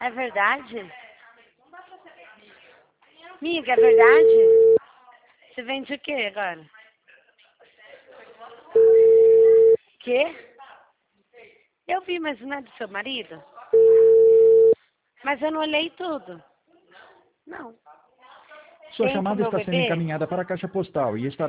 É verdade? Amiga, é verdade? Você vende o que agora? Quê? Eu vi, mas não é do seu marido? Mas eu não olhei tudo. Não. Sua Tem com chamada meu está sendo bebê? encaminhada para a caixa postal e estará